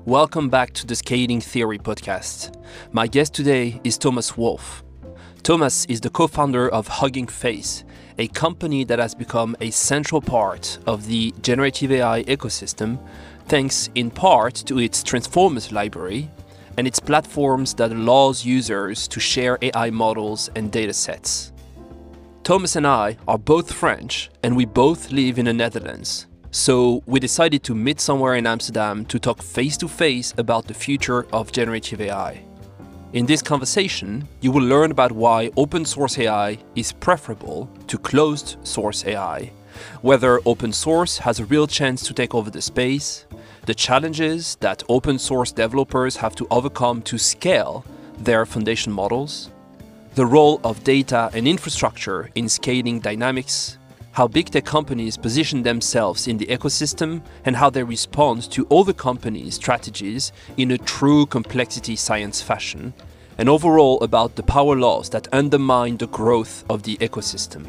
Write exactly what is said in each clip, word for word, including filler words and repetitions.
Welcome back to the Scaling Theory podcast. My guest today is Thomas Wolff. Thomas is the co-founder of Hugging Face, a company that has become a central part of the generative A I ecosystem, thanks in part to its Transformers library and its platforms that allows users to share A I models and datasets. Thomas and I are both French, and we both live in the Netherlands. So we decided to meet somewhere in Amsterdam to talk face-to-face about the future of generative A I. In this conversation, you will learn about why open source A I is preferable to closed source A I, whether open source has a real chance to take over the space, the challenges that open source developers have to overcome to scale their foundation models, the role of data and infrastructure in scaling dynamics, how big tech companies position themselves in the ecosystem, and how they respond to other companies' strategies in a true complexity science fashion, and overall about the power laws that undermine the growth of the ecosystem.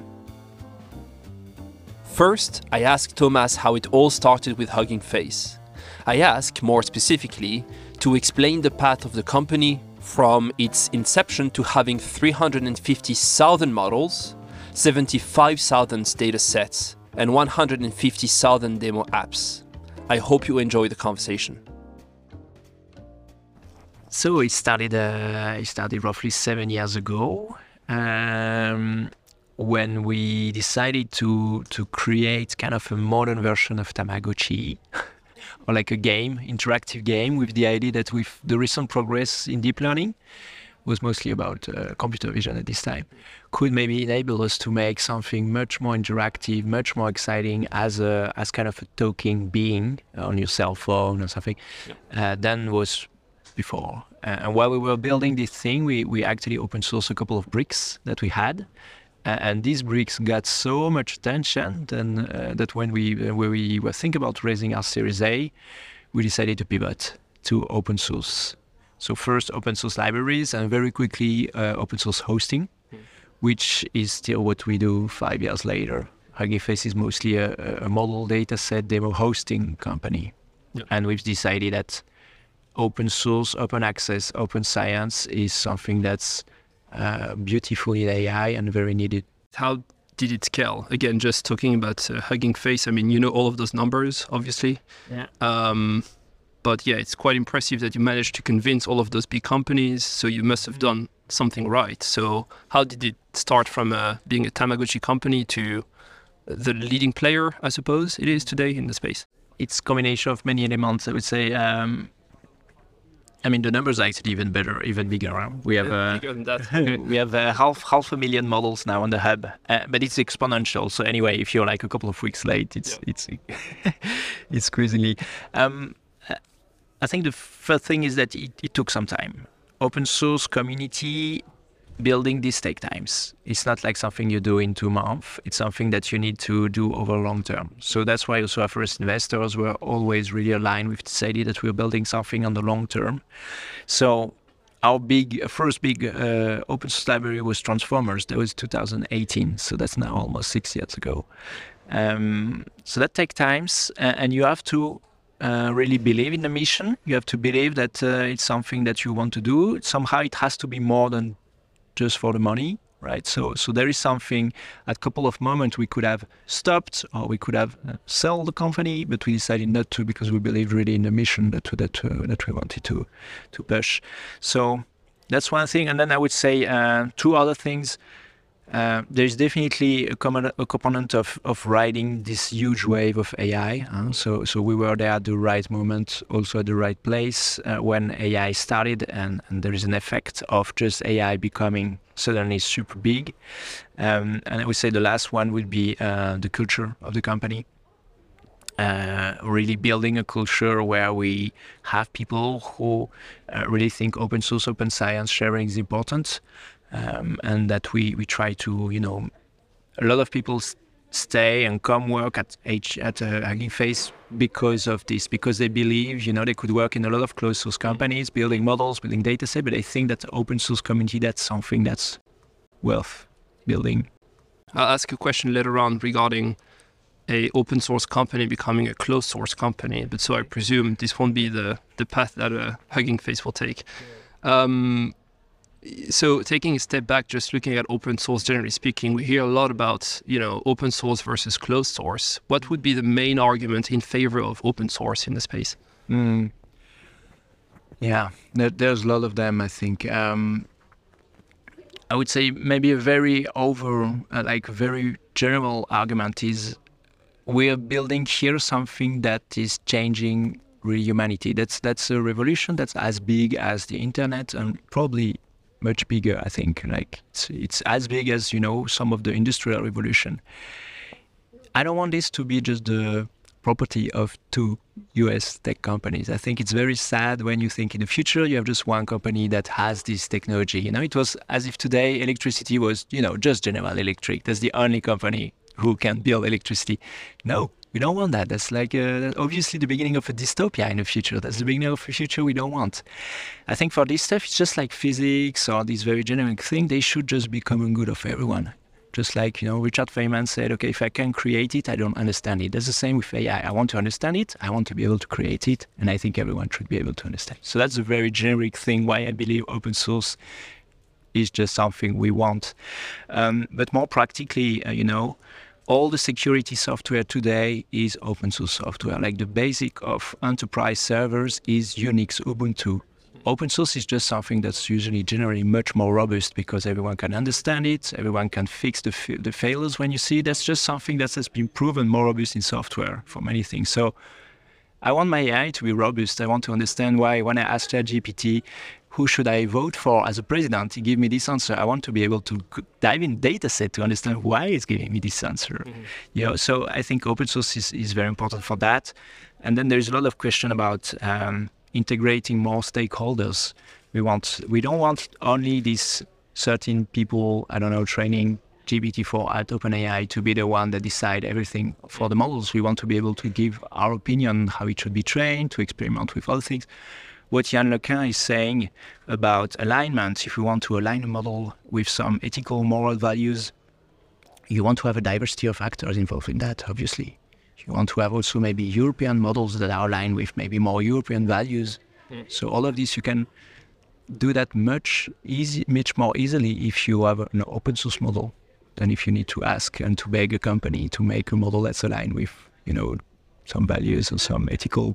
First, I asked Thomas how it all started with Hugging Face. I asked, more specifically, to explain the path of the company from its inception to having three hundred fifty thousand models, seventy-five thousand data sets, and one hundred fifty thousand demo apps. I hope you enjoy the conversation. So it started, uh, it started roughly seven years ago um, when we decided to, to create kind of a modern version of Tamagotchi, or like a game, interactive game, with the idea that with the recent progress in deep learning, was mostly about uh, computer vision at this time, could maybe enable us to make something much more interactive, much more exciting as a as kind of a talking being on your cell phone or something yeah. uh, than was before. Uh, and while we were building this thing, we, we actually open sourced a couple of bricks that we had. Uh, and these bricks got so much attention then, uh, that when we, uh, when we were thinking about raising our Series A, we decided to pivot to open source. So first open source libraries and very quickly uh, open source hosting, mm. which is still what we do five years later. Hugging Face is mostly a, a model data set demo hosting company. Yeah. And we've decided that open source, open access, open science is something that's uh, beautiful in A I and very needed. How did it scale? Again, just talking about uh, Hugging Face, I mean, you know all of those numbers, obviously. Yeah. Um, But yeah, it's quite impressive that you managed to convince all of those big companies. So you must have done something right. So how did it start from uh, being a Tamagotchi company to the leading player, I suppose it is today in the space? It's a combination of many elements, I would say. Um, I mean, the numbers are actually even better, even bigger. Huh? We have uh, bigger than that. we have uh, half half a million models now on the hub, uh, but it's exponential. So anyway, if you're like a couple of weeks late, it's yeah. it's it's crazily. Um, I think the first thing is that it, it took some time. Open source community building these take times. It's not like something you do in two months. It's something that you need to do over long term. So that's why also our first investors were always really aligned with this idea that we're building something on the long term. So our big first big uh, open source library was Transformers. That was two thousand eighteen. So that's now almost six years ago. Um, so that takes times, and, and you have to Uh, really believe in the mission. You have to believe that uh, it's something that you want to do. Somehow it has to be more than just for the money, right? So so there is something, at a couple of moments we could have stopped or we could have uh, sold the company, but we decided not to because we believed really in the mission that, that, uh, that we wanted to, to push. So that's one thing. And then I would say uh, two other things. Uh, there's definitely a, common, a component of, of riding this huge wave of A I. Uh, so, so we were there at the right moment, also at the right place uh, when A I started, and, and there is an effect of just A I becoming suddenly super big. Um, and I would say the last one would be uh, the culture of the company. Uh, really building a culture where we have people who uh, really think open source, open science sharing is important. Um, and that we, we try to, you know, a lot of people s- stay and come work at H, at uh, Hugging Face because of this, because they believe, you know, they could work in a lot of closed source companies, building models, building data set, but they think that the open source community, that's something that's worth building. I'll ask a question later on regarding a open source company becoming a closed source company. But so I presume this won't be the, the path that uh, Hugging Face will take. Um, so taking a step back, just looking at open source, generally speaking, we hear a lot about, you know, open source versus closed source. What would be the main argument in favor of open source in the space? Mm. Yeah, there, there's a lot of them, I think. Um, I would say maybe a very over, uh, like very general argument is we're building here something that is changing really humanity. That's that's a revolution that's as big as the internet and probably much bigger, I think. Like it's, it's as big as, you know, some of the industrial revolution. I don't want this to be just the property of two U S tech companies. I think it's very sad when you think in the future you have just one company that has this technology. You know, it was as if today electricity was, you know, just General Electric. That's the only company who can build electricity. No, we don't want that. That's like uh, obviously the beginning of a dystopia in the future. That's the beginning of a future we don't want. I think for this stuff, it's just like physics or this very generic thing. They should just be common good of everyone. Just like, you know, Richard Feynman said, okay, if I can create it, I don't understand it. That's the same with A I. I want to understand it. I want to be able to create it. And I think everyone should be able to understand. So that's a very generic thing why I believe open source is just something we want. Um, but more practically, uh, you know, all the security software today is open source software. Like the basic of enterprise servers is Unix, Ubuntu. Open source is just something that's usually generally much more robust because everyone can understand it, everyone can fix the, f the failures when you see it. That's just something that has been proven more robust in software for many things. So I want my A I to be robust. I want to understand why when I ask ChatGPT, who should I vote for as a president, he give me this answer. I want to be able to dive in data set to understand why it's giving me this answer. Mm-hmm. You know, so I think open source is, is very important for that. And then there's a lot of question about um, integrating more stakeholders. We want, we don't want only these certain people, I don't know, training G P T four at OpenAI to be the one that decide everything for the models. We want to be able to give our opinion how it should be trained, to experiment with other things. What Yann LeCun is saying about alignment, if we want to align a model with some ethical, moral values, you want to have a diversity of actors involved in that, obviously. You want to have also maybe European models that are aligned with maybe more European values. Mm. So all of this, you can do that much easy, much more easily if you have an open source model than if you need to ask and to beg a company to make a model that's aligned with, you know, some values or some ethical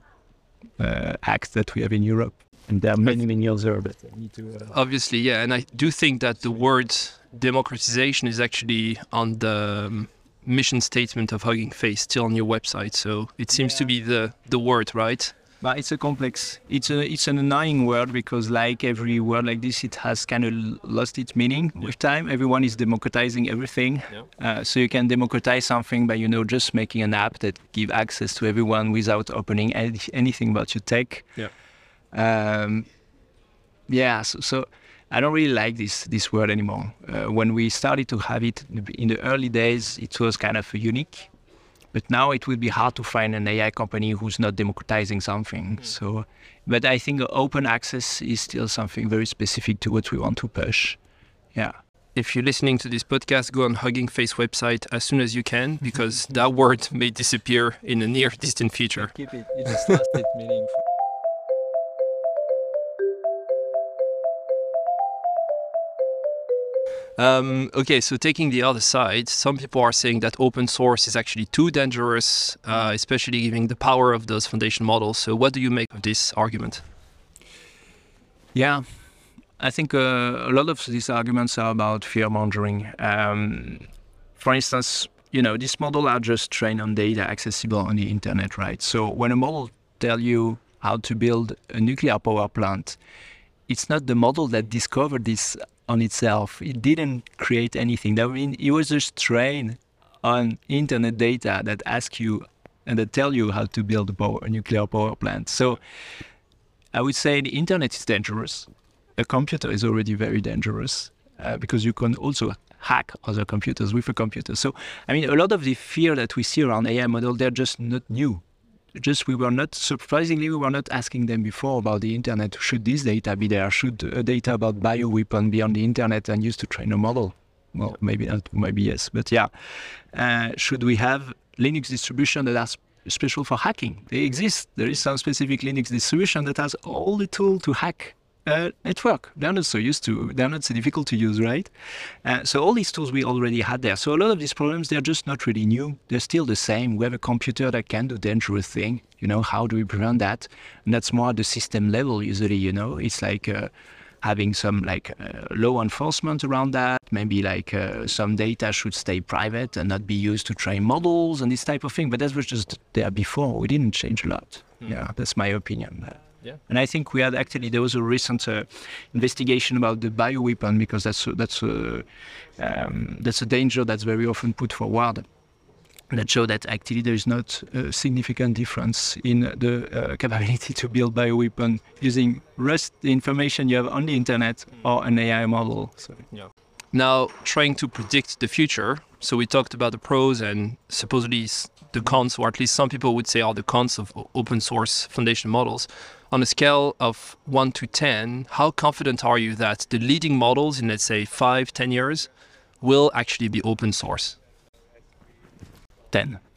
uh, acts that we have in Europe. And there are many, many other, but I need to... Uh... Obviously, yeah. And I do think that the word democratization is actually on the... Um, mission statement of Hugging Face still on your website, so it seems yeah. to be the the word, right? But it's a complex, it's a it's an annoying word because like every word like this, it has kind of lost its meaning yeah. with time. Everyone is democratizing everything, yeah. uh, so you can democratize something by, you know, just making an app that give access to everyone without opening any, anything about your tech. Yeah. Um, yeah. So. so I don't really like this this word anymore. Uh, when we started to have it in the early days, it was kind of unique. But now it will be hard to find an A I company who's not democratizing something. Mm. So, but I think open access is still something very specific to what we want to push. Yeah. If you're listening to this podcast, go on Hugging Face website as soon as you can, because that word may disappear in the near distant future. Keep it. It just lost its meaning. Um, okay, so taking the other side, some people are saying that open source is actually too dangerous, uh, especially giving the power of those foundation models. So what do you make of this argument? Yeah, I think uh, a lot of these arguments are about fear-mongering. Um, for instance, you know, these models are just trained on data accessible on the internet, right? So when a model tells you how to build a nuclear power plant, it's not the model that discovered this on itself. It didn't create anything. I mean, it was just trained on internet data that ask you and that tell you how to build a, power, a nuclear power plant. So I would say the internet is dangerous. A computer is already very dangerous uh, because you can also hack other computers with a computer. So, I mean, a lot of the fear that we see around A I model, they're just not new. Just we were not, surprisingly, we were not asking them before about the internet. Should this data be there? Should uh, data about bioweapon be on the internet and used to train a model? Well, maybe not, maybe yes, but yeah. Uh, should we have Linux distribution that are special for hacking? They exist. There is some specific Linux distribution that has all the tools to hack a network. They're not so used to, they're not so difficult to use, right? Uh, so all these tools we already had there. So a lot of these problems, they're just not really new. They're still the same. We have a computer that can do dangerous thing. You know, how do we prevent that? And that's more at the system level usually, you know. It's like uh, having some like uh, law enforcement around that. Maybe like uh, some data should stay private and not be used to train models and this type of thing. But that was just there before. We didn't change a lot. Mm. Yeah, that's my opinion. Yeah. And I think we had actually, there was a recent uh, investigation about the bioweapon, because that's that's a, um, that's a danger that's very often put forward, that show that actually there is not a significant difference in the uh, capability to build bioweapon using Rust, the information you have on the internet, or an A I model. So. Yeah. Now, trying to predict the future, so we talked about the pros and supposedly the cons, or at least some people would say are the cons of open source foundation models. On a scale of one to ten, how confident are you that the leading models in, let's say, five, ten years will actually be open source? ten.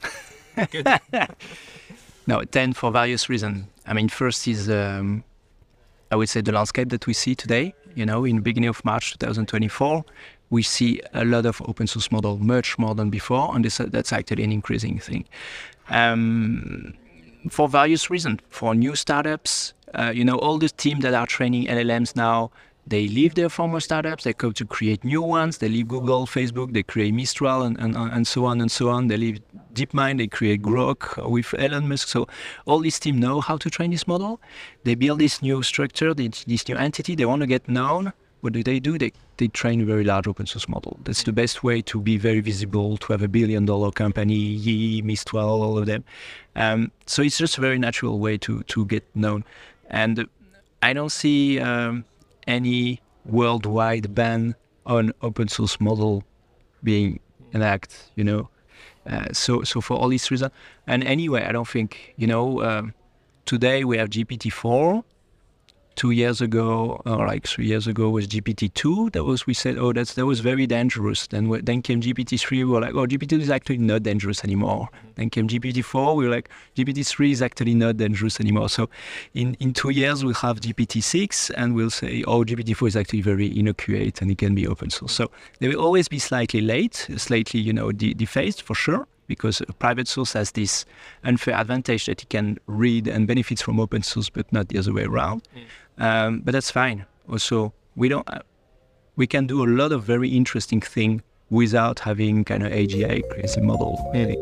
No, ten for various reasons. I mean, first is, um, I would say, the landscape that we see today. You know, in the beginning of March two thousand twenty-four, we see a lot of open source model, much more than before, and this, that's actually an increasing thing. Um, for various reasons, for new startups, uh, you know, all the teams that are training L L Ms now, they leave their former startups, they come to create new ones, they leave Google, Facebook, they create Mistral and, and, and so on and so on. They leave DeepMind, they create Grok with Elon Musk. So all these teams know how to train this model. They build this new structure, this, this new entity, they want to get known. What do they do? They, they train a very large open source model. That's the best way to be very visible, to have a billion dollar company, Yee, Mistral, all of them. Um, so it's just a very natural way to, to get known. And I don't see um, any worldwide ban on open source model being enacted, you know. Uh, so, so for all these reasons, and anyway, I don't think, you know, um, today we have G P T four. Two years ago, or like three years ago, was G P T two. That was, we said, oh, that's that was very dangerous. Then then came G P T three. We were like, oh, G P T two is actually not dangerous anymore. Mm-hmm. Then came G P T four. We were like, G P T three is actually not dangerous anymore. So in, in two years, we'll have G P T six, and we'll say, oh, G P T four is actually very inocuate and it can be open source. So they will always be slightly late, slightly, you know, de- defaced for sure, because a private source has this unfair advantage that it can read and benefits from open source, but not the other way around. Mm. Um, but that's fine. Also, we don't. Uh, we can do a lot of very interesting things without having kind of A G I crazy model. Really.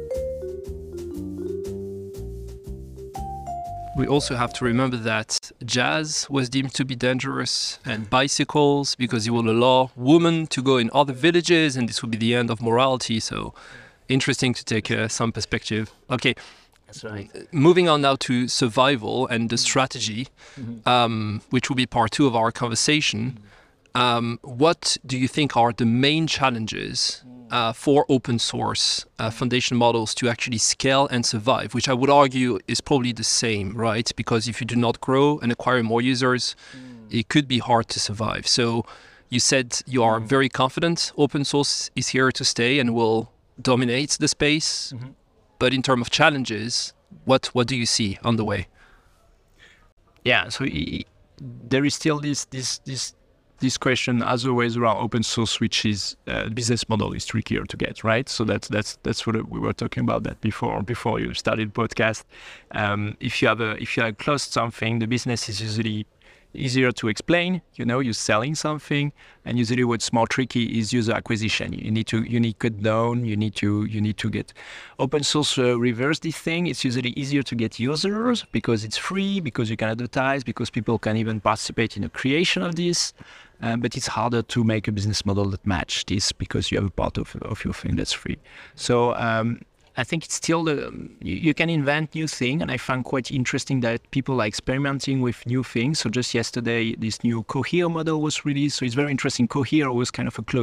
We also have to remember that jazz was deemed to be dangerous, and bicycles, because it will allow women to go in other villages, and this will be the end of morality. So, interesting to take uh, some perspective. Okay. That's right. Moving on now to survival and the strategy, mm-hmm. um, which will be part two of our conversation. Mm-hmm. Um, what do you think are the main challenges uh, for open source uh, foundation models to actually scale and survive, which I would argue is probably the same, right? Because if you do not grow and acquire more users, mm. it could be hard to survive. So you said you are mm. very confident open source is here to stay and will dominate the space. Mm-hmm. But in terms of challenges, what what do you see on the way? Yeah, so e- there is still this this this this question as always around open source, which is uh, business model is trickier to get, right? So that's that's that's what we were talking about that before before you started podcast. Um, if you have a if you have closed something, the business is usually easier to explain. You know, you're selling something, and usually what's more tricky is user acquisition. You need to you need cut down. You need to you need to get open source uh, reverse this thing. It's usually easier to get users because it's free, because you can advertise, because people can even participate in the creation of this. Um, but it's harder to make a business model that match this because you have a part of of your thing that's free. So. Um, I think it's still the, you, you can invent new things, and I find quite interesting that people are experimenting with new things. So just yesterday, this new Cohere model was released. So it's very interesting. Cohere was kind of a closed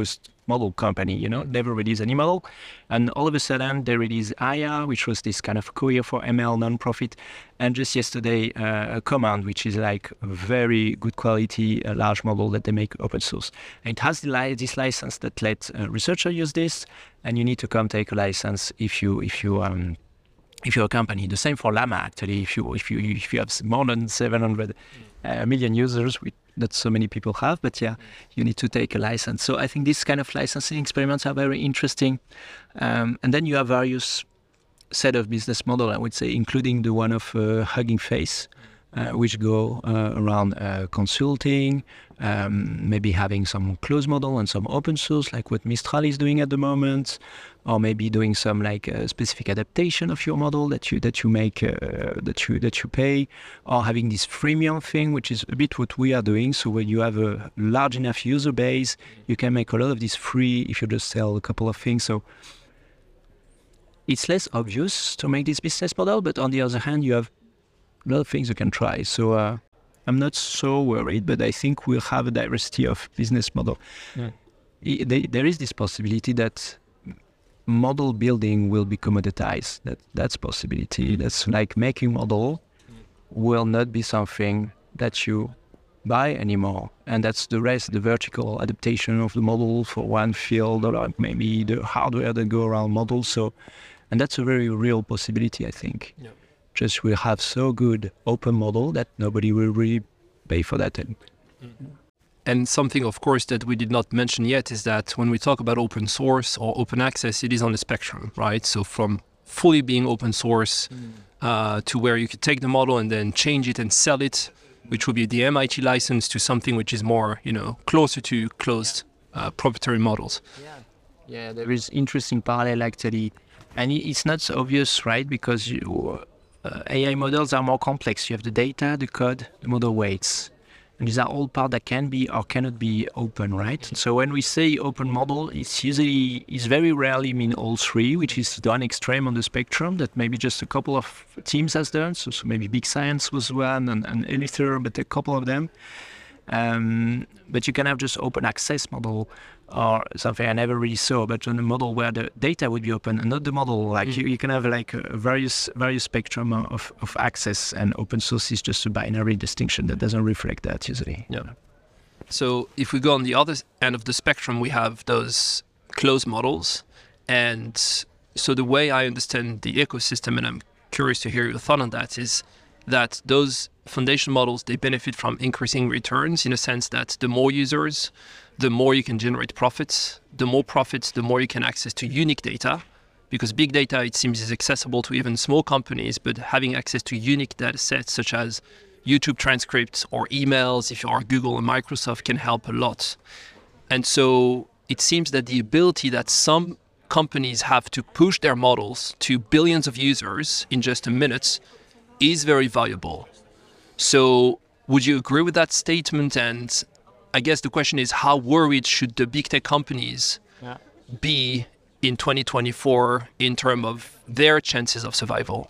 model company, you know, never release any model. And all of a sudden they release Aya, which was this kind of courier for M L non-profit. And just yesterday, uh, a Command, which is like a very good quality, a large model that they make open source. And it has the li this license that lets a researcher use this, and you need to come take a license if you, if you, um, if you're a company. The same for Llama, actually. If you, if you, if you have more than seven hundred uh, million users, which not so many people have, but yeah, you need to take a license. So I think this kind of licensing experiments are very interesting. Um, and then you have various set of business model, I would say, including the one of uh, Hugging Face, uh, which go uh, around uh, consulting, um, maybe having some closed model and some open source, like what Mistral is doing at the moment, or maybe doing some like uh, specific adaptation of your model that you that you make uh, that you that you pay, or having this freemium thing, which is a bit what we are doing. So when you have a large enough user base, you can make a lot of this free if you just sell a couple of things. So it's less obvious to make this business model, but on the other hand, you have a lot of things you can try. So uh, I'm not so worried, but I think we'll have a diversity of business model. Yeah. I, they, there is this possibility that model building will be commoditized. That that's possibility. That's like making model will not be something that you buy anymore, and that's the rest, the vertical adaptation of the model for one field, or maybe the hardware that go around models. So, and that's a very real possibility, I think. Yeah. Just we'll have so good open model that nobody will really pay for that. Mm-hmm. And something, of course, that we did not mention yet is that when we talk about open source or open access, it is on the spectrum, right? So from fully being open source mm. uh, to where you could take the model and then change it and sell it, which would be the M I T license, to something which is more, you know, closer to closed uh, proprietary models. Yeah, yeah, there is interesting parallel actually, and it's not so obvious, right? Because you, uh, A I models are more complex. You have the data, the code, the model weights. And these are all parts that can be or cannot be open, right? So when we say open model, it's usually, it's very rarely mean all three, which is the one extreme on the spectrum that maybe just a couple of teams has done. So, so maybe Big Science was one, and, and Elither, but a couple of them. Um, but you can have just open access model or something I never really saw, but on a model where the data would be open and not the model. Like mm. you, you can have like a various various spectrum of, of access, and open source is just a binary distinction that doesn't reflect that usually. Yeah. So if we go on the other end of the spectrum, we have those closed models. And so the way I understand the ecosystem, and I'm curious to hear your thought on that, is that those foundation models, they benefit from increasing returns in a sense that the more users, the more you can generate profits. The more profits, the more you can access to unique data, because big data, it seems, is accessible to even small companies, but having access to unique data sets such as YouTube transcripts or emails, if you are Google and Microsoft, can help a lot. And so it seems that the ability that some companies have to push their models to billions of users in just a minute is very valuable. So would you agree with that statement? And I guess the question is, how worried should the big tech companies yeah. be in twenty twenty-four in terms of their chances of survival?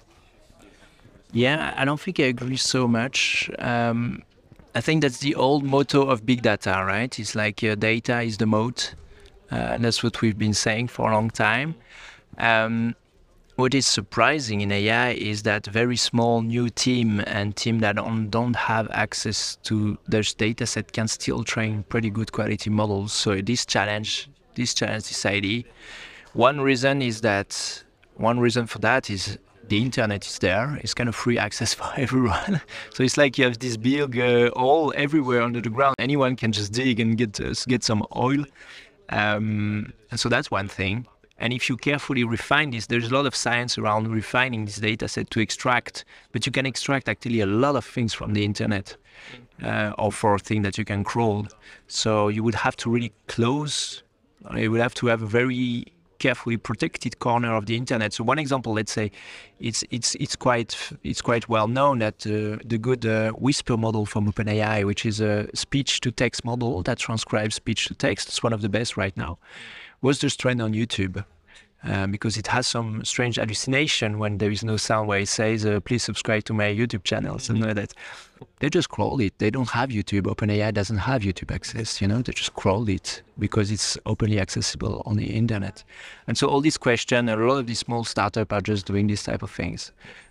Yeah, I don't think I agree so much. Um, I think that's the old motto of big data, right? It's like uh, data is the moat. Uh, and that's what we've been saying for a long time. Um, What is surprising in A I is that very small new team and team that don't, don't have access to their data set can still train pretty good quality models. So this challenge, this challenge this idea. One reason is that, one reason for that is the internet is there. It's kind of free access for everyone. So it's like you have this big uh, hole everywhere under the ground. Anyone can just dig and get, uh, get some oil. Um, and so that's one thing. And if you carefully refine this, there's a lot of science around refining this data set to extract, but you can extract actually a lot of things from the internet uh, or for things that you can crawl. So you would have to really close, you would have to have a very carefully protected corner of the internet. So one example, let's say, it's it's it's quite it's quite well known that uh, the good uh, Whisper model from OpenAI, which is a speech-to-text model that transcribes speech to text, it's one of the best right now, was just trained on YouTube. uh, because it has some strange hallucination when there is no sound where it says, uh, please subscribe to my YouTube channel, something like that. They just crawl it. They don't have YouTube. OpenAI doesn't have YouTube access, you know, they just crawl it because it's openly accessible on the internet. And so all these questions, a lot of these small startups are just doing this type of things.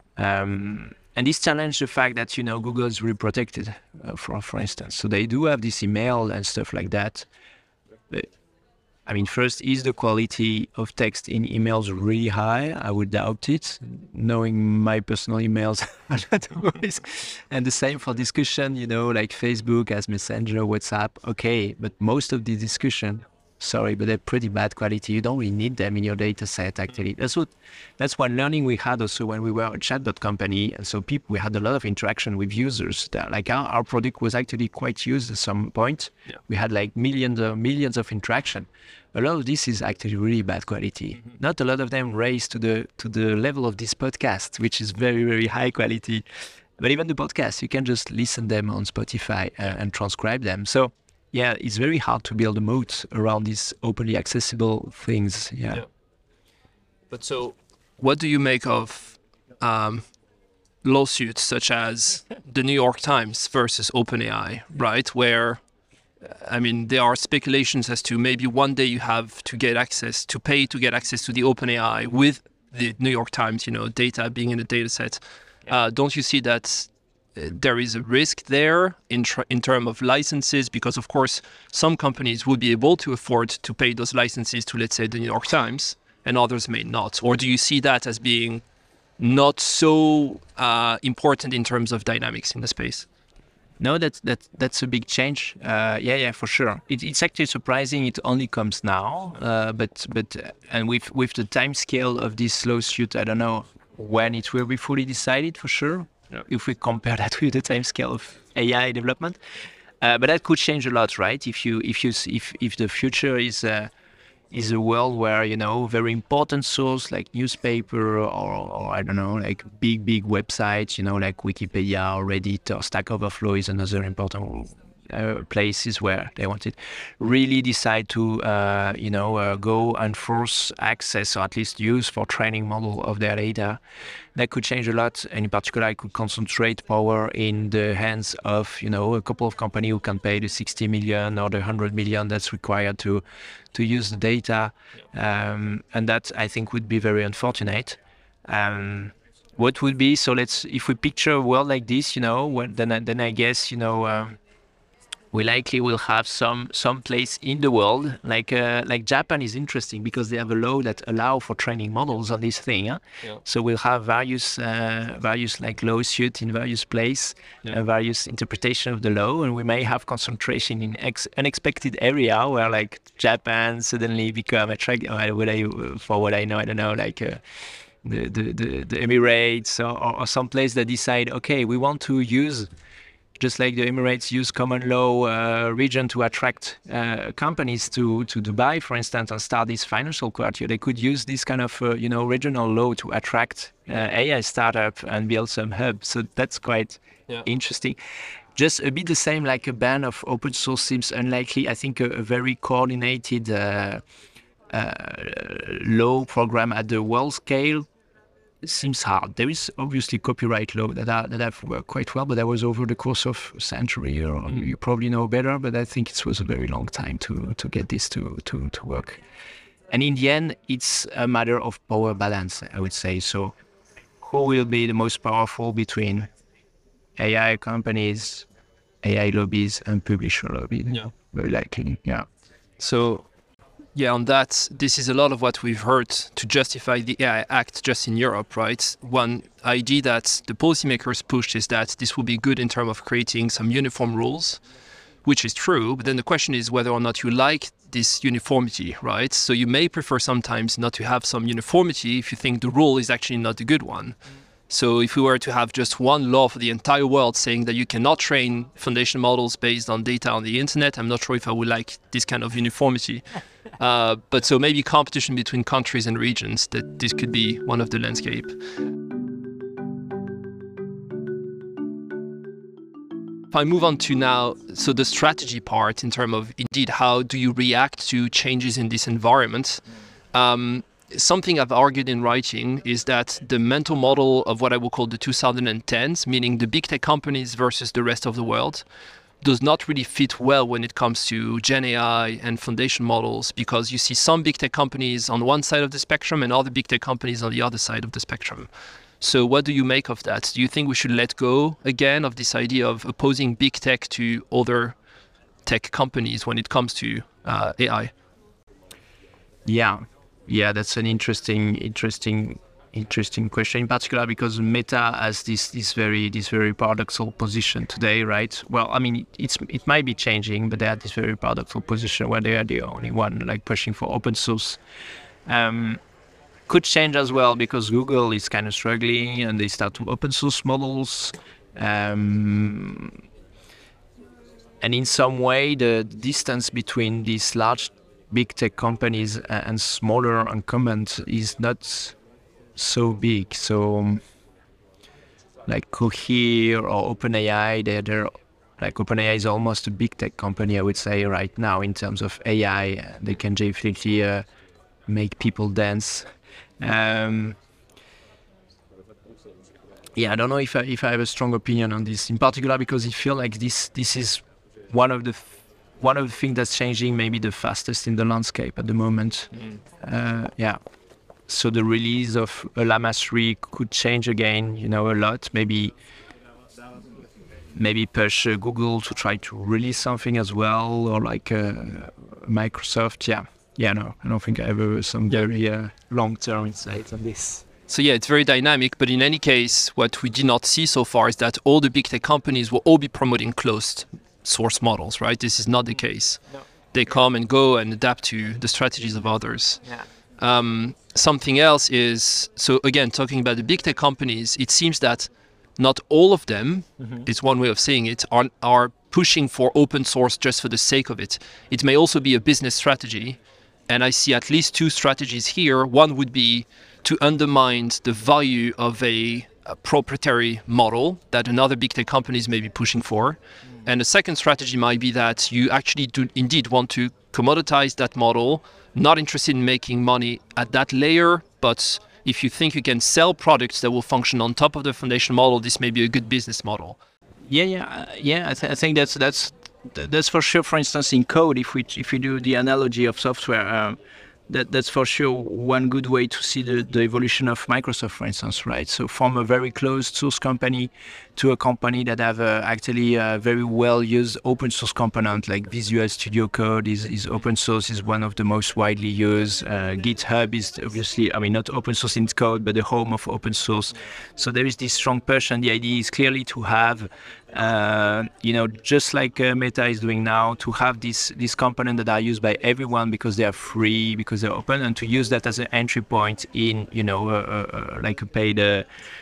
Um, and this challenge the fact that, you know, Google is really protected, uh, for, for instance. So they do have this email and stuff like that. But, I mean, first, is the quality of text in emails really high? I would doubt it, knowing my personal emails are not always. And the same for discussion, you know, like Facebook as Messenger, WhatsApp, okay. But most of the discussion, sorry, but they're pretty bad quality. You don't really need them in your data set, actually. That's what, that's one learning we had also when we were a chatbot company. And so people, we had a lot of interaction with users. That, like our, our product was actually quite used at some point. Yeah. We had like millions of millions of interaction. A lot of this is actually really bad quality. Mm-hmm. Not a lot of them raised to the to the level of this podcast, which is very, very high quality. But even the podcast, you can just listen them on Spotify uh, and transcribe them. So yeah, it's very hard to build a moat around these openly accessible things. Yeah. yeah. But so what do you make of um, lawsuits such as the New York Times versus OpenAI, right? Where, I mean, there are speculations as to maybe one day you have to get access, to pay to get access to the OpenAI with the New York Times, you know, data being in the data set. Uh, don't you see that there is a risk there in tr- in terms of licenses? Because, of course, some companies would be able to afford to pay those licenses to, let's say, the New York Times, and others may not. Or do you see that as being not so uh, important in terms of dynamics in the space? No, that's that, that's a big change. Uh, yeah, yeah, for sure. It, it's actually surprising. It only comes now, uh, but but uh, and with with the time scale of this lawsuit, I don't know when it will be fully decided for sure. Yeah. If we compare that with the time scale of A I development, uh, but that could change a lot, right? If you if you if if the future is uh, is a world where, you know, very important source like newspaper or, or I don't know, like big, big websites, you know, like Wikipedia or Reddit or Stack Overflow is another important uh, places where they wanted really decide to, uh, you know, uh, go and force access or at least use for training model of their data. That could change a lot, and in particular, I could concentrate power in the hands of, you know, a couple of companies who can pay the sixty million or the one hundred million that's required to to use the data, um, and that I think would be very unfortunate. Um, what would be, so let's, if we picture a world like this, you know, when, then I, then I guess, you know, um, we likely will have some some place in the world, like uh, like Japan is interesting because they have a law that allow for training models on this thing. Huh? Yeah. So we'll have various uh, various like lawsuits in various places, yeah. uh, various interpretation of the law, and we may have concentration in ex- unexpected area where like Japan suddenly become attractive. What I, for what I know, I don't know, like. Uh, the, the, the, the Emirates or, or some place that decide, okay, we want to use, just like the Emirates use common law uh, region to attract uh, companies to, to Dubai, for instance, and start this financial quarter. They could use this kind of, uh, you know, regional law to attract uh, A I startup and build some hubs. So that's quite yeah. interesting. Just a bit the same, like a ban of open source seems unlikely. I think a, a very coordinated uh, uh, law program at the world scale seems hard. There is obviously copyright law that are, that have worked quite well, but that was over the course of a century, or mm. you probably know better, but I think it was a very long time to, to get this to, to, to work. And in the end, it's a matter of power balance, I would say. So who will be the most powerful between A I companies, A I lobbies, and publisher lobbies? Yeah. Very likely, yeah. So yeah, on that, this is a lot of what we've heard to justify the A I Act just in Europe, right? One idea that the policymakers pushed is that this will be good in terms of creating some uniform rules, which is true. But then the question is whether or not you like this uniformity, right? So you may prefer sometimes not to have some uniformity if you think the rule is actually not the good one. So if we were to have just one law for the entire world saying that you cannot train foundation models based on data on the internet, I'm not sure if I would like this kind of uniformity. Uh, but so maybe competition between countries and regions, that this could be one of the landscape. If I move on to now, so the strategy part in terms of indeed how do you react to changes in this environment? Um, something I've argued in writing is that the mental model of what I would call the two thousand tens, meaning the big tech companies versus the rest of the world, does not really fit well when it comes to Gen A I and foundation models, because you see some big tech companies on one side of the spectrum and other big tech companies on the other side of the spectrum. So what do you make of that? Do you think we should let go again of this idea of opposing big tech to other tech companies when it comes to uh, A I? Yeah, yeah, that's an interesting, interesting, interesting question. In particular, because Meta has this this very this very paradoxical position today, right? Well, I mean, it's it might be changing, but they have this very paradoxical position where they are the only one like pushing for open source. Um, could change as well because Google is kind of struggling and they start to open source models. Um, and in some way, the distance between these large big tech companies and smaller incumbents is not so big. So um, like Cohere or OpenAI, they're, they're like OpenAI is almost a big tech company, I would say, right now in terms of A I. They can definitely uh, make people dance. Um, yeah, I don't know if I, if I have a strong opinion on this, in particular because I feel like this this is one of the one of the things that's changing maybe the fastest in the landscape at the moment. Mm. Uh, yeah. So the release of a Llama three could change again, you know, a lot. Maybe maybe push uh, Google to try to release something as well, or like uh, Microsoft. Yeah. Yeah, no, I don't think I have uh, some very uh, long-term insights on this. So yeah, it's very dynamic, but in any case, what we did not see so far is that all the big tech companies will all be promoting closed source models, right? This is not the case. No. They come and go and adapt to the strategies of others. Yeah. Um, something else is, so again, talking about the big tech companies, it seems that not all of them, mm-hmm. it's one way of saying it, are, are pushing for open source just for the sake of it. It may also be a business strategy. And I see at least two strategies here. One would be to undermine the value of a, a proprietary model that another big tech companies may be pushing for. Mm. And the second strategy might be that you actually do indeed want to commoditize that model, not interested in making money at that layer, but if you think you can sell products that will function on top of the foundation model, this may be a good business model. Yeah, yeah, uh, yeah. I, th- I think that's that's. That's for sure. For instance, in code, if we if we do the analogy of software, um, that that's for sure one good way to see the, the evolution of Microsoft, for instance, right? So from a very closed source company to a company that have uh, actually a very well used open source component, like Visual Studio Code is, is open source, is one of the most widely used. Uh, GitHub is obviously, I mean, not open source in code, but the home of open source. So there is this strong push, and the idea is clearly to have Uh, you know, just like uh, Meta is doing now, to have these these components that are used by everyone because they are free, because they're open, and to use that as an entry point in, you know, uh, uh, like a paid, uh,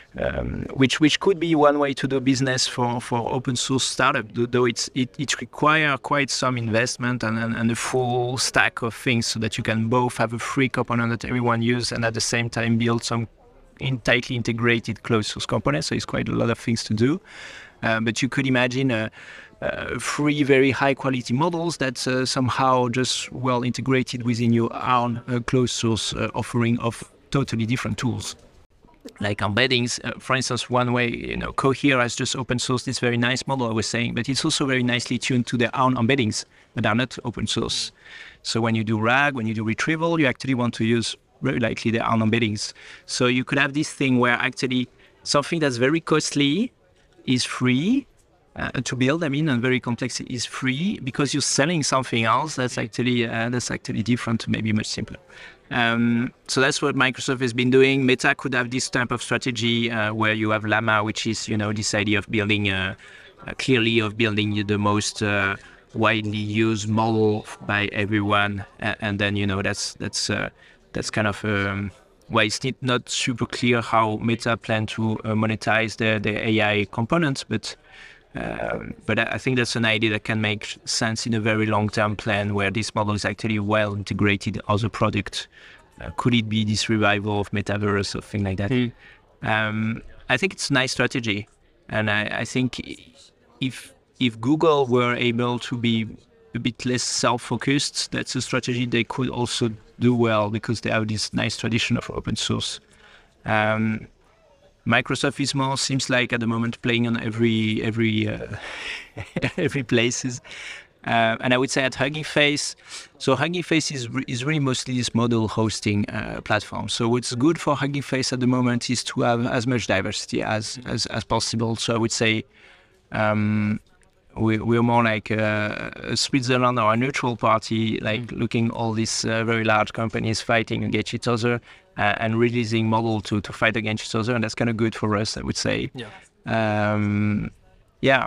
um, which which could be one way to do business for, for open source startup, though it's it, it requires quite some investment and, and, and a full stack of things so that you can both have a free component that everyone uses and at the same time build some in tightly integrated closed source components. So it's quite a lot of things to do. Uh, but you could imagine uh, uh, free, very high-quality models that's uh, somehow just well integrated within your own uh, closed source uh, offering of totally different tools. Like embeddings, uh, for instance, one way, you know, Cohere has just open sourced this very nice model I was saying, but it's also very nicely tuned to their own embeddings, but are not open source. So when you do RAG, when you do retrieval, you actually want to use very likely their own embeddings. So you could have this thing where actually something that's very costly is free uh, to build. I mean, and very complex is free because you're selling something else that's actually uh, that's actually different, maybe much simpler. Um, so that's what Microsoft has been doing. Meta could have this type of strategy uh, where you have Llama, which is, you know, this idea of building uh, uh, clearly of building the most uh, widely used model by everyone, uh, and then, you know, that's that's uh, that's kind of um, why it's not super clear how Meta plan to uh, monetize the, the A I components, but uh, but I think that's an idea that can make sense in a very long-term plan where this model is actually well integrated as a product. Uh, could it be this revival of metaverse or something like that? Mm. Um, I think it's a nice strategy, and I, I think if if Google were able to be a bit less self-focused. That's a strategy they could also do well because they have this nice tradition of open source. Um, Microsoft is more seems like at the moment playing on every every uh, every places. Uh, and I would say at Hugging Face, so Hugging Face is re- is really mostly this model hosting uh, platform. So what's good for Hugging Face at the moment is to have as much diversity as as, as possible. So I would say um, we, we're more like a, a Switzerland or a neutral party, like mm. looking all these uh, very large companies fighting against each other uh, and releasing model to, to fight against each other. And that's kind of good for us, I would say. Yeah. Um, yeah.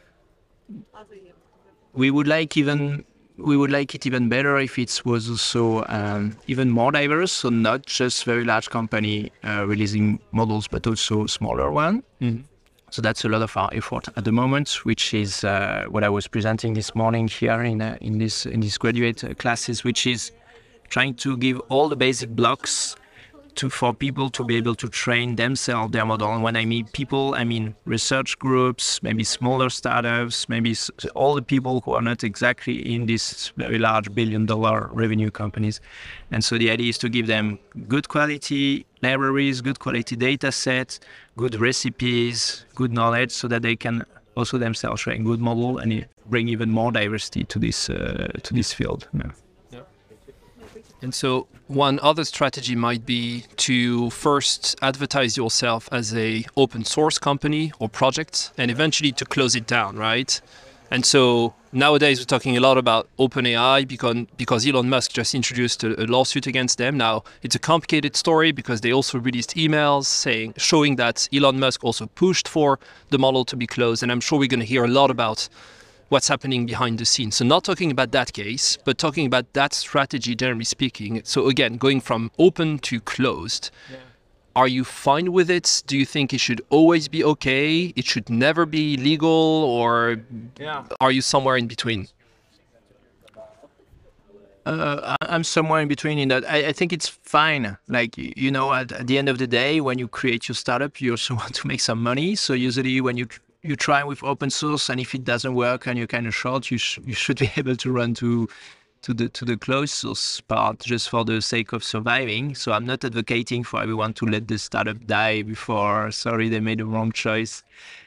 We would like even we would like it even better if it was also um, even more diverse. So not just very large company uh, releasing models, but also smaller one. Mm-hmm. So that's a lot of our effort at the moment, which is uh, what I was presenting this morning here in uh, in this in these graduate uh, classes, which is trying to give all the basic blocks to for people to be able to train themselves their model. And when I mean people, I mean research groups, maybe smaller startups, maybe all the people who are not exactly in these very large billion dollar revenue companies. And so the idea is to give them good quality libraries, good quality data sets, good recipes, good knowledge, so that they can also themselves train good model and bring even more diversity to this uh, to this field. Yeah. And so one other strategy might be to first advertise yourself as a open source company or project and eventually to close it down, right? And so nowadays we're talking a lot about OpenAI because, because Elon Musk just introduced a, a lawsuit against them. Now it's a complicated story because they also released emails saying, showing that Elon Musk also pushed for the model to be closed. And I'm sure we're going to hear a lot about what's happening behind the scenes. So not talking about that case, but talking about that strategy, generally speaking. So again, going from open to closed, yeah. Are you fine with it? Do you think it should always be okay? It should never be legal, or yeah. Are you somewhere in between? Uh, I'm somewhere in between in that. I, I think it's fine. Like, you know, at, at the end of the day, when you create your startup, you also want to make some money. So usually when you you try with open source, and if it doesn't work and you're kind of short, you sh- you should be able to run to to the to the closed source part just for the sake of surviving. So I'm not advocating for everyone to let the startup die before, sorry, they made the wrong choice.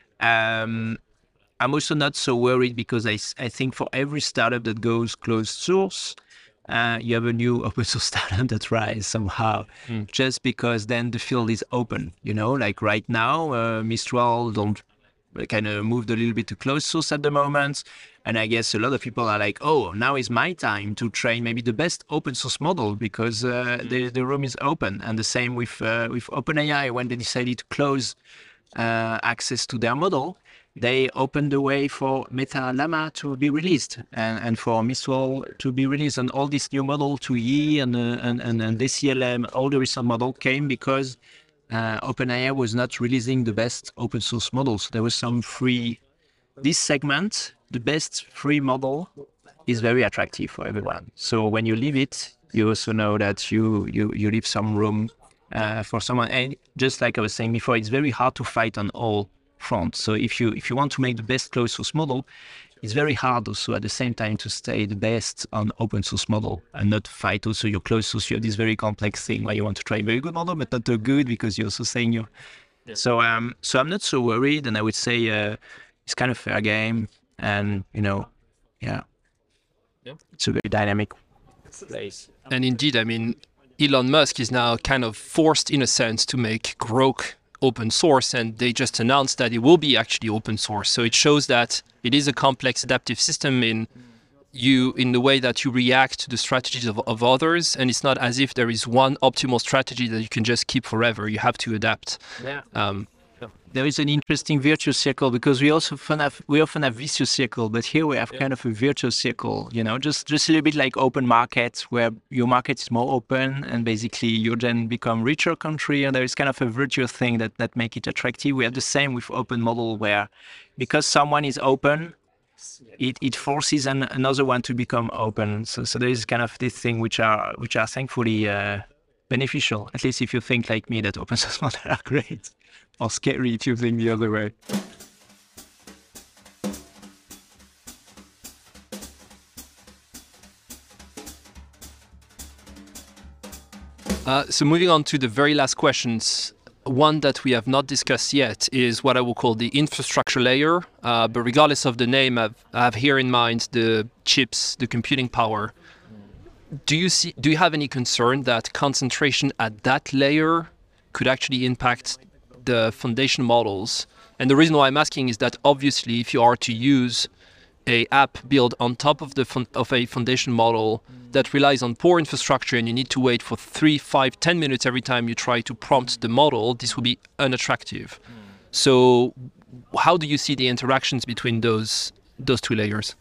Um, I'm also not so worried because I, I think for every startup that goes closed source, uh, you have a new open source startup that rise somehow, mm. just because then the field is open. You know, like right now, uh, Mistral don't kind of moved a little bit to closed source at the moment. And I guess a lot of people are like, oh, now is my time to train maybe the best open source model because uh, mm. the, the room is open. And the same with uh, with OpenAI, when they decided to close uh, access to their model, they opened the way for Meta Llama to be released and, and for Mistral to be released. And all this new model, two E and, uh, and, and, and D C L M, all the recent model came because Uh, OpenAI was not releasing the best open source models. There was some free. This segment, the best free model, is very attractive for everyone. So when you leave it, you also know that you you, you leave some room uh, for someone. And just like I was saying before, it's very hard to fight on all fronts. So if you if you want to make the best closed source model, it's very hard also at the same time to stay the best on open source model and not fight also your closed source. You have this very complex thing where you want to try a very good model, but not too good because you're also saying you're. Yeah. So um, so I'm not so worried, and I would say uh, it's kind of fair game, and you know, yeah, yeah. It's a very dynamic place. And indeed, I mean, Elon Musk is now kind of forced, in a sense, to make Grok open source, and they just announced that it will be actually open source. So it shows that it is a complex adaptive system in you in the way that you react to the strategies of, of others, and it's not as if there is one optimal strategy that you can just keep forever. You have to adapt. Yeah. Um, there is an interesting virtuous circle because we also often have we often have vicious circle, but here we have yeah. kind of a virtuous circle. You know, just just a little bit like open markets where your market is more open and basically you then become richer country, and there is kind of a virtuous thing that that make it attractive. We have the same with open model where because someone is open, it it forces an, another one to become open. So so there is kind of this thing which are which are thankfully uh, beneficial. At least if you think like me that open source models are great. Or scary if you think the other way. Uh, so moving on to the very last questions. One that we have not discussed yet is what I will call the infrastructure layer. Uh, but regardless of the name, I've, I have here in mind the chips, the computing power. Do you see? Do you have any concern that concentration at that layer could actually impact the foundation models? And the reason why I'm asking is that obviously, if you are to use a app built on top of the fun- of a foundation model that relies on poor infrastructure, and you need to wait for three, five, ten minutes every time you try to prompt the model, this will be unattractive. Mm. So, how do you see the interactions between those those two layers?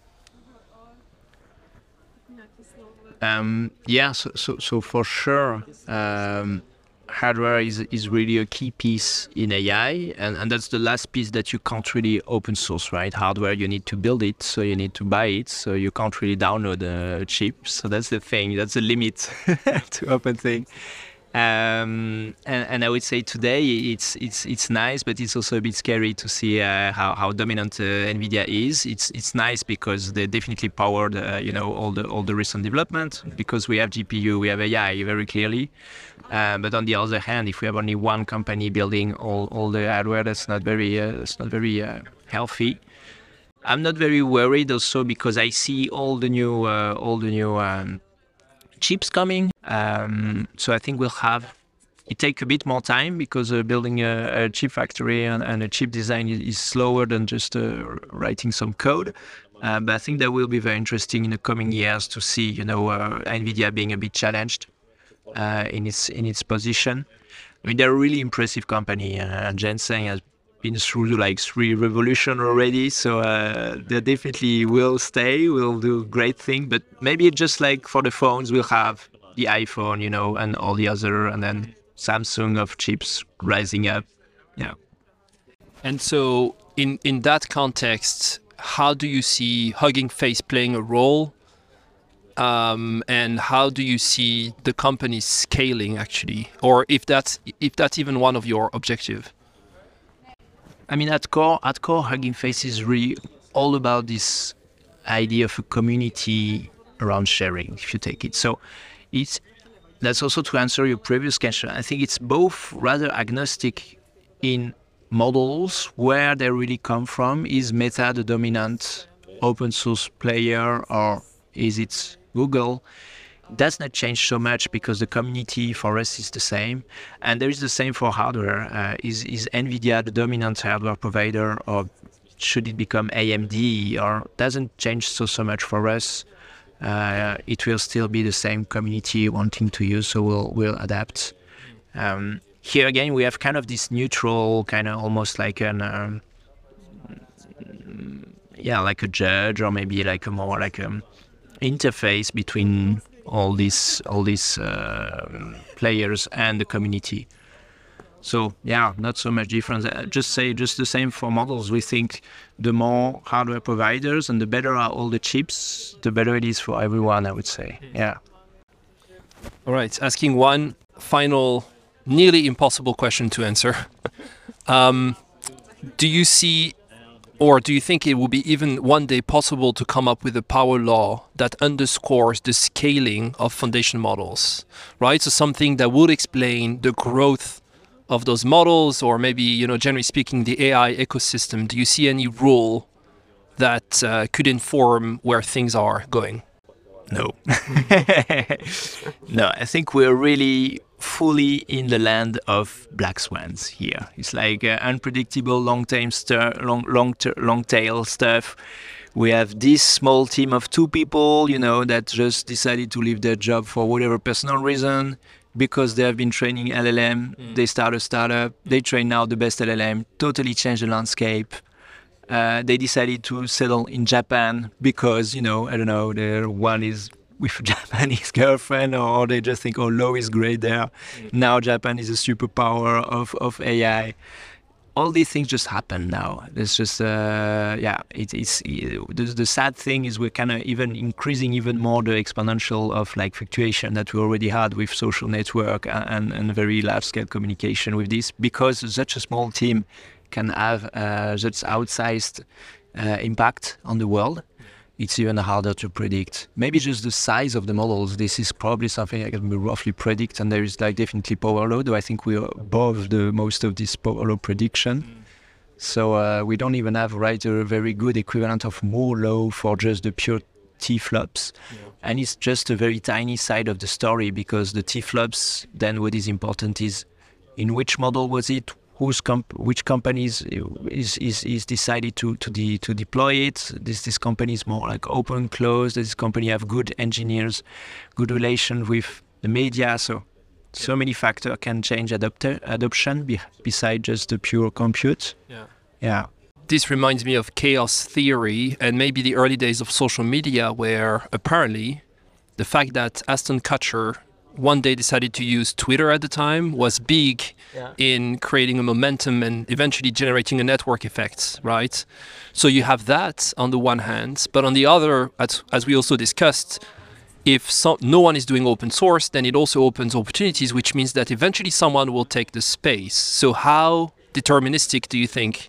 Um, yeah, so, so so for sure, um, hardware is is really a key piece in A I, and, and that's the last piece that you can't really open source, right? Hardware, you need to build it, so you need to buy it, so you can't really download a chip. So that's the thing, that's the limit to open thing. Um, and, and I would say today it's it's it's nice, but it's also a bit scary to see uh, how how dominant uh, NVIDIA is. It's it's nice because they definitely powered uh, you know all the all the recent development, because we have G P U, we have A I very clearly. Uh, but on the other hand, if we have only one company building all, all the hardware, that's not very uh, that's not very uh, healthy. I'm not very worried also because I see all the new uh, all the new um, chips coming. Um, so I think we'll have, it take a bit more time because uh, building a, a chip factory and, and a chip design is, is slower than just uh, writing some code. Uh, but I think that will be very interesting in the coming years to see, you know, uh, NVIDIA being a bit challenged uh, in its in its position. I mean, they're a really impressive company. Uh, Jensen has been through like three revolutions already, so uh, they definitely will stay, will do great thing. But maybe just like for the phones, we'll have the iPhone, you know, and all the other, and then Samsung of chips rising up. Yeah. And so, in in that context, how do you see Hugging Face playing a role? Um, and how do you see the company scaling actually, or if that's if that's even one of your objectives? I mean, at core, at core, Hugging Face is really all about this idea of a community around sharing, if you take it. So it's, that's also to answer your previous question. I think it's both rather agnostic in models where they really come from. Is Meta the dominant open source player, or is it Google? Does not change so much because the community for us is the same. And there is the same for hardware. Uh, is, is NVIDIA the dominant hardware provider, or should it become A M D? Or doesn't change so, so much for us. Uh, it will still be the same community wanting to use, so we'll, we'll adapt. Um, here again, we have kind of this neutral, kind of almost like an, um, yeah, like a judge, or maybe like a more like a interface between all these all these uh, players and the community. So yeah, not so much difference. Uh, just say just the same for models. We think the more hardware providers and the better are all the chips, the better it is for everyone, I would say. Yeah. All right, asking one final, nearly impossible question to answer. um, do you see, or do you think it will be even one day possible to come up with a power law that underscores the scaling of foundation models, right? So something that would explain the growth of those models, or maybe, you know, generally speaking, the A I ecosystem. Do you see any rule that uh, could inform where things are going? No. No, I think we're really fully in the land of black swans here. It's like uh, unpredictable long-tail stu- long, long, ter- long tail stuff. We have this small team of two people, you know, that just decided to leave their job for whatever personal reason, because they have been training L L M. Mm. They start a startup. They train now the best L L M, totally change the landscape. Uh, they decided to settle in Japan because, you know, I don't know, their one is with a Japanese girlfriend, or they just think, oh, law is great there. Mm. Now Japan is a superpower of, of A I. All these things just happen now. It's just, uh, yeah, it, it's it, the, the sad thing is we're kind of even increasing even more the exponential of like fluctuation that we already had with social network and, and very large scale communication with this, because such a small team can have uh, such outsized uh, impact on the world. it's even harder to predict. Maybe just the size of the models. This is probably something I can roughly predict, and there is like definitely power law, though I think we are above the most of this power law prediction. Mm. So uh, we don't even have right a very good equivalent of Moore law for just the pure T-flops. Yeah. And it's just a very tiny side of the story, because the T-flops, then what is important is in which model was it, whose comp which companies is is is decided to to de to deploy it. This this company is more like open, closed. This company have good engineers, good relation with the media. So so many factors can change adopter adoption be, beside just the pure compute. Yeah. Yeah. This reminds me of chaos theory and maybe the early days of social media, where apparently the fact that Ashton Kutcher one day decided to use Twitter at the time was big yeah. in creating a momentum and eventually generating a network effect, right? So you have that on the one hand, but on the other, as, as we also discussed, if so, no one is doing open source, then it also opens opportunities, which means that eventually someone will take the space. So how deterministic do you think?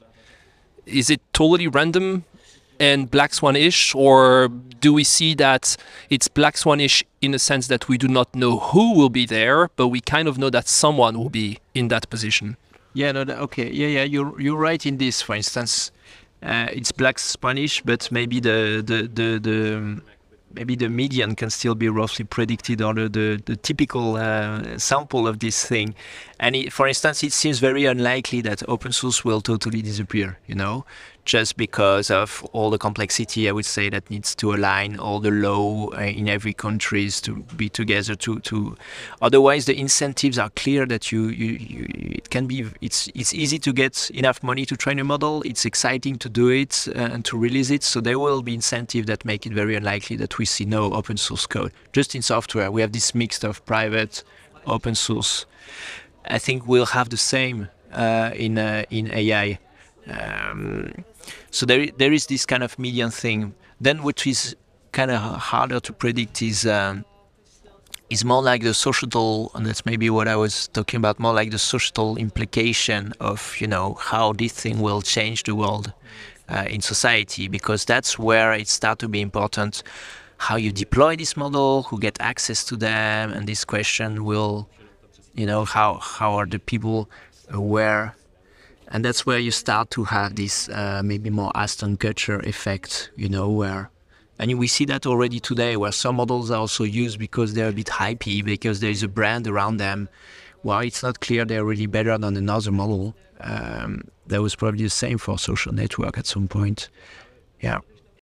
Is it totally random and Black Swan-ish, or do we see that it's Black Swan-ish in the sense that we do not know who will be there, but we kind of know that someone will be in that position? Yeah, no, okay, yeah, yeah, you're you're right in this. For instance, uh, it's Black Swan-ish, but maybe the the the, the maybe the median can still be roughly predicted, or the the, the typical uh, sample of this thing. And it, for instance, it seems very unlikely that open source will totally disappear, you know, just because of all the complexity, I would say, that needs to align all the law uh, in every country to be together. To, to otherwise, the incentives are clear that you, you, you it can be it's it's easy to get enough money to train a model. It's exciting to do it uh, and to release it. So there will be incentives that make it very unlikely that we see no open source code. Just in software, we have this mix of private, open source. I think we'll have the same uh, in uh, in A I. Um, so there there is this kind of median thing. Then what is kind of harder to predict is um, is more like the societal, and that's maybe what I was talking about, more like the societal implication of, you know, how this thing will change the world uh, in society, because that's where it starts to be important. How you deploy this model, who get access to them, and this question will, you know, how how are the people aware? And that's where you start to have this uh, maybe more Ashton Kutcher effect, you know, where, and we see that already today, where some models are also used because they're a bit hypey, because there is a brand around them. Well, it's not clear they're really better than another model. Um, that was probably the same for social network at some point. Yeah.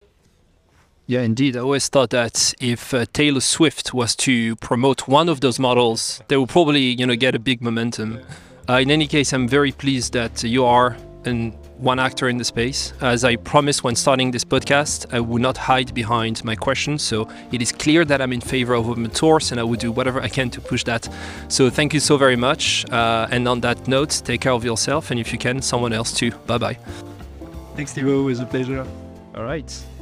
Yeah, indeed. I always thought that if uh, Taylor Swift was to promote one of those models, they would probably, you know, get a big momentum. Uh, in any case, I'm very pleased that you are an, one actor in the space. As I promised when starting this podcast, I would not hide behind my questions. So it is clear that I'm in favor of open source, and I will do whatever I can to push that. So thank you so very much. Uh, and on that note, take care of yourself, and if you can, someone else too. Bye-bye. Thanks, Thibaut. It was a pleasure. All right.